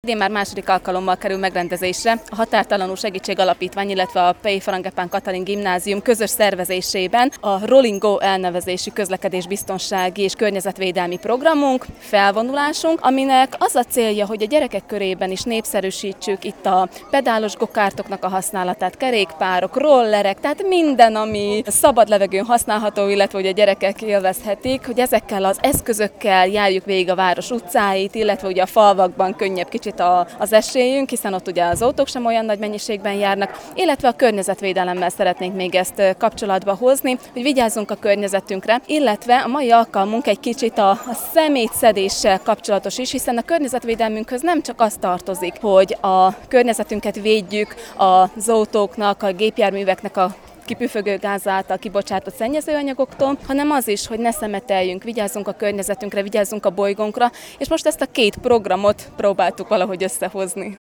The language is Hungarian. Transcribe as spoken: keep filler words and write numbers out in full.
Idén már második alkalommal kerül megrendezésre a Határtalanul Segítség Alapítvány, illetve a Pei Frangepán Katalin Gimnázium közös szervezésében a Rolling Go elnevezésű közlekedésbiztonsági és környezetvédelmi programunk, felvonulásunk, aminek az a célja, hogy a gyerekek körében is népszerűsítsük itt a pedálos gokártoknak a használatát, kerékpárok, rollerek, tehát minden, ami szabad levegőn használható, illetve hogy a gyerekek élvezhetik, hogy ezekkel az eszközökkel járjuk végig a város utcáit, illetve ugye a falvakban könnyebb kicsit A, az esélyünk, hiszen ott ugye az autók sem olyan nagy mennyiségben járnak, illetve a környezetvédelemmel szeretnénk még ezt kapcsolatba hozni, hogy vigyázzunk a környezetünkre, illetve a mai alkalmunk egy kicsit a, a szemétszedéssel kapcsolatos is, hiszen a környezetvédelmünkhöz nem csak az tartozik, hogy a környezetünket védjük az autóknak, a gépjárműveknek a kipüfögő gáz által kibocsátott szennyezőanyagoktól, hanem az is, hogy ne szemeteljünk, vigyázzunk a környezetünkre, vigyázzunk a bolygónkra, és most ezt a két programot próbáltuk valahogy összehozni.